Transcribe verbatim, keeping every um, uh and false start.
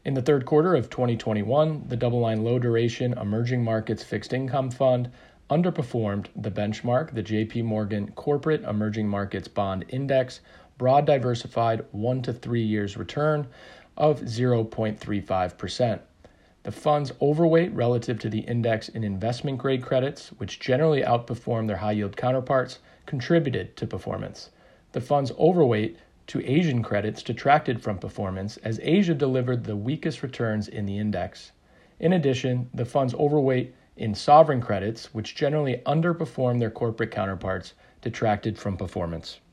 In the third quarter of twenty twenty-one, the double-line low-duration emerging markets fixed income fund underperformed the benchmark, the J P Morgan Corporate Emerging Markets Bond Index, broad diversified one to three years return of zero point three five percent. The fund's overweight relative to the index in investment-grade credits, which generally outperform their high-yield counterparts, contributed to performance. The fund's overweight to Asian credits detracted from performance as Asia delivered the weakest returns in the index. In addition, the fund's overweight in sovereign credits, which generally underperform their corporate counterparts, detracted from performance.